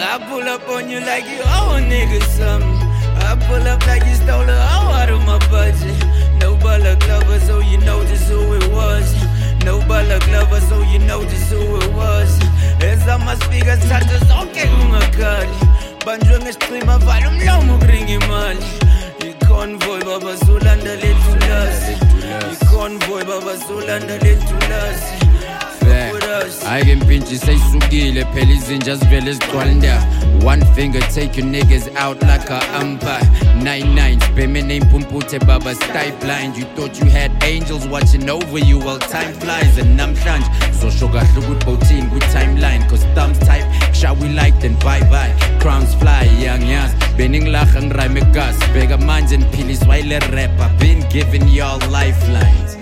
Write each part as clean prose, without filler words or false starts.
I pull up on you like you owe a nigga something. I pull up like you stole a hoe out of my budget. No Bala Glover, so you know just who it was. No Bala Glover, so you know just who it was. As my speakers touches, okay, ungakali. Banjwe ngesicima vala umlomo kuringa imali. I-convoy baba sulanda lethulasi. I-convoy baba sulanda lethulasi. I can pinch you say sugile pelizin just vele squalda. One finger take your niggas out like a umpire. 9-9 spam my name pumpute baba style blind. You thought you had angels watching over you while time flies. And I'm shanj so sugar good protein good timeline. Cause thumbs type shall we like then bye bye. Crowns fly young yas Bening lachang rhyme gas. Bega minds and pillies while a rapper been giving y'all lifelines.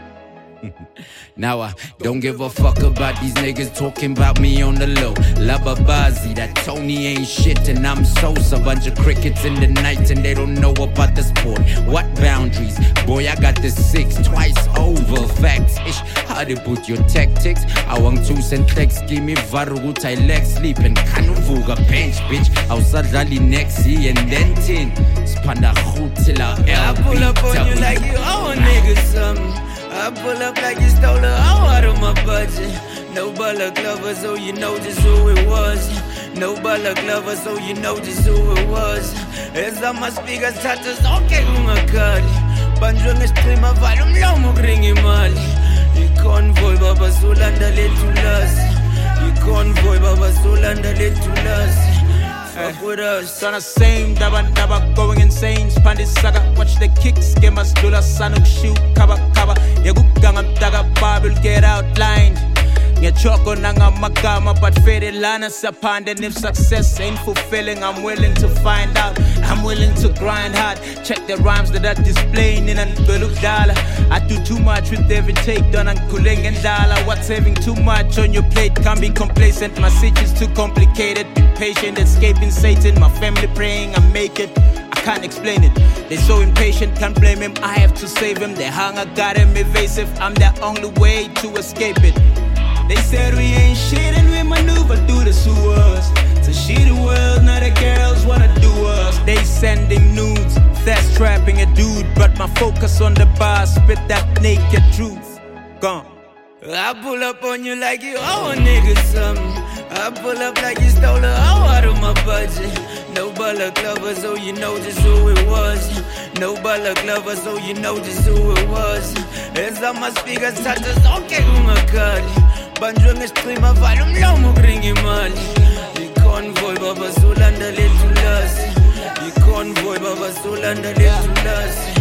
Now I don't give a fuck about these niggas talking about me on the low. Lababazi, that Tony ain't shit and I'm Sosa. Bunch of crickets in the night and they don't know about the sport. What boundaries? Boy, I got the 6 twice over. Facts ish, how to put your tactics. I want 2 cent text, give me varugut, I leg sleep and kanuvuga bench, bitch. Ousadali nexi and then 10. Spanda hootila I pull up on you like you owe a nigga something. I pull up like you stole a hoe out of my budget. No Bala Glover, so you know just who it was. No Bala Glover, so you know just who it was. As my speakers touches, okay, ungakali. Banjwe ngesicima vala umlomo kuringa imali. I-convoy baba sulanda lethulasi. I-convoy baba sulanda lethulasi. Fuck with us. Tryna same daba going insane. Spandis saga, watch the kicks. Game us dula sanuk shoot kaba. Yagukanga mtaga Bible get outlined. Ngechoko nanga magama but faded lana sapand. And if success ain't fulfilling, I'm willing to find out. I'm willing to grind hard. Check the rhymes that are displaying in an beluk dollar. I do too much with every take done on kuleng and dollar. What's having too much on your plate? Can't be complacent. My situation is too complicated. Be patient, escaping Satan. My family praying I make it. I can't explain it. They're so impatient, can't blame him. I have to save him. Their hunger got him evasive. I'm the only way to escape it. They said we ain't shit and we maneuver through the sewers. It's a shitty world, now the girls wanna do us. They sending nudes, that's trapping a dude. But my focus on the bar, spit that naked truth. Gone. I pull up on you like you owe a nigga something. I pull up like you stole a hoe out of my budget. No Bala Glover, so you know just who it was. No Bala Glover, so you know just who it was. As my speakers touches, okay, ungakali. Banjwe ngesicima vala umlomo kuringa imali. I-convoy baba sulanda lethulasi. I-convoy baba sulanda lethulasi.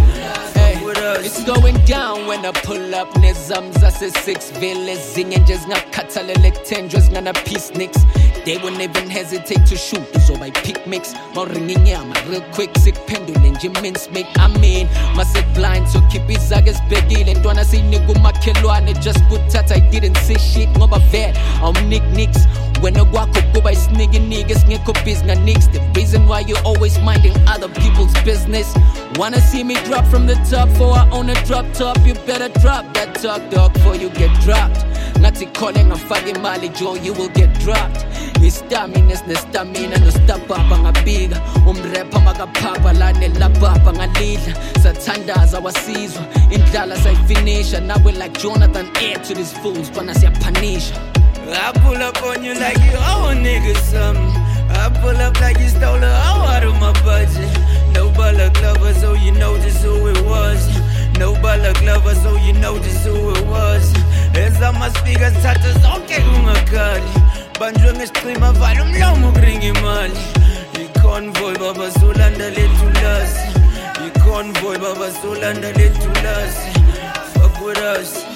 It's going down when I pull up nezamza se 6 villas zingin just ngakhathalele tendrils ngana peace nicks. They wouldn't even hesitate to shoot so by pick mix. Mawringa inyama real quick sikuphendule nje mince make. I mean mase blind so keep izake sibhekile ntwana siyinika umakhelwane just kuthatha I didn't say shit ngoba vele awumnick wena kwakho kuba isiniki singekho busy nganix. The reason why you're always minding other people's business. Wanna see me drop from the top for I own a drop top. You better drop that talk dog before you get dropped. Ngathi khole ngafaka imali Joe you will get dropped. Istamina nestamina no stop up ngabika umrapper makaphapha lane lapha ngalidla sathandaza wasizwa indlala sayifinisha nawe like Jonathan air to these fools bana siyapanisha. I pull up on you like you owe a nigga something. I pull up like you stole a hoe out of my budget. No Bala Glover, so you know just who it was. No Bala Glover, so you know just who it was. As my speakers touches, okay, ungakali. Banjwe ngesicima vala umlomo kuringa imali. I-convoy baba sulanda lethulasi. I-convoy baba sulanda lethulasi. Fuck with us.